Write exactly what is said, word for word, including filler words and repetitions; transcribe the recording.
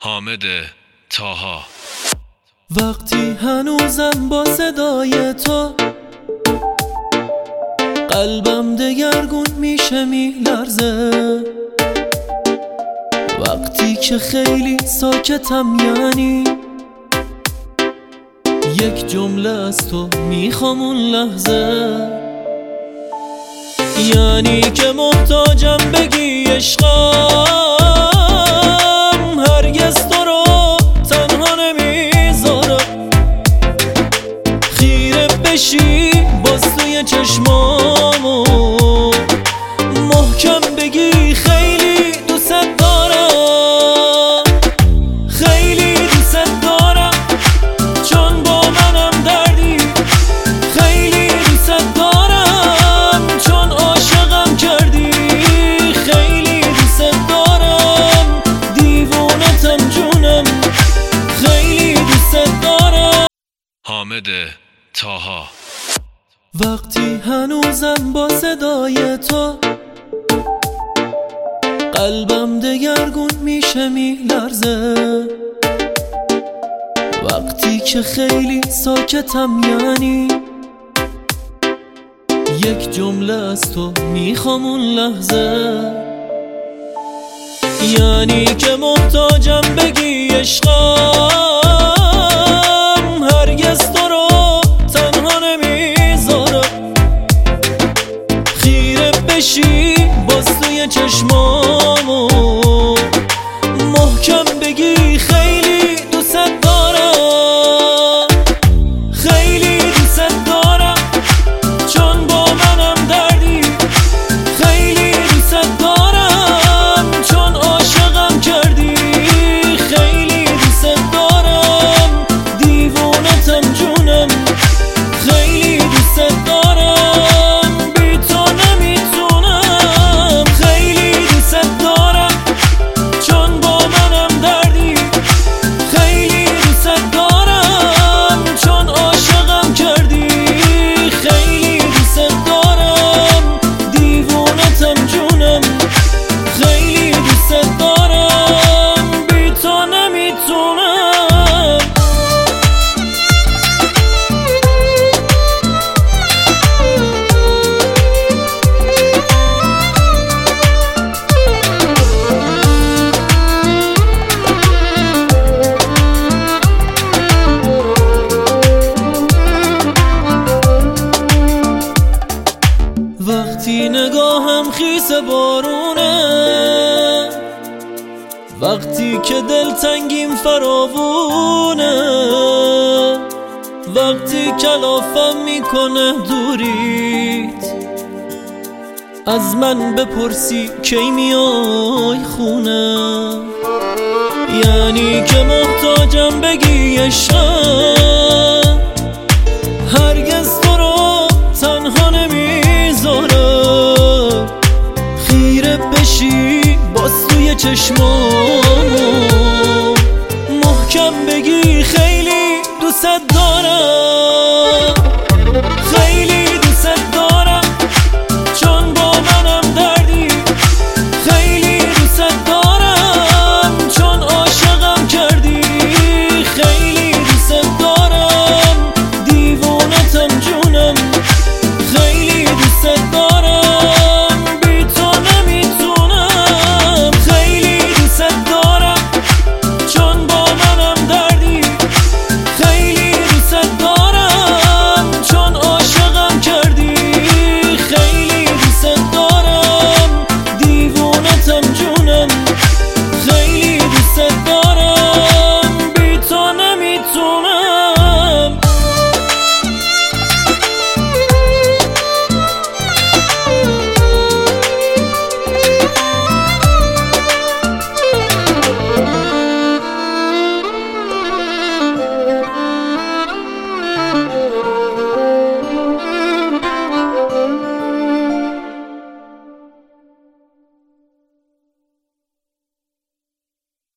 حامد طاها. وقتی هنوزم با صدای تو قلبم دگرگون میشه میلرزه، وقتی که خیلی ساکتم یعنی یک جمله از تو میخوام اون لحظه، یعنی که محتاجم بگی عشقم هرگز تو رو تنها نمیذارم، خیره بشی باز توی چشمامو محکم بگی خیلی دوست دارم، خیلی دوست دارم چون با منم دردی، خیلی دوست دارم چون عاشقم کردی، خیلی دوست دارم دیوونتم جونم، خیلی دوست دارم. حامد طاها. وقتی هنوزم با صدای تو قلبم دگرگون میشه میلرزه، وقتی که خیلی ساکتم یعنی یک جمله از تو میخوام اون لحظه، یعنی که محتاجم بگی عشقم هرگز تو رو تنها نمیذارم، خیره بشی باز توی چشمامو محکم بگی خیلی دوست دارم، خیلی دوست دارم چون با منم دردی، خیلی دوست دارم چون عاشقم کردی، خیلی دوست دارم دیوونتم جونم، خیلی دوست دارم بی تو نمیتونم، خیلی دوست دارم چون با منم دردی، خیلی دوست دارم چون عاشقم کردی، خیلی دوست دارم دیوونتم جونم، خیلی دوست دارم بی تو نمیتونم. وقتی نگاهم خیس بارونه، وقتی که دلتنگیم فراوونه، وقتی کلافم میکنه دوریت، از من بپرسی کی میای خونه، یعنی که محتاجم بگی عشقم هرگز تو رو تنها نمیذارم، خیره بشی باز توی چشمامو محکم بگی خیلی دوست دارم.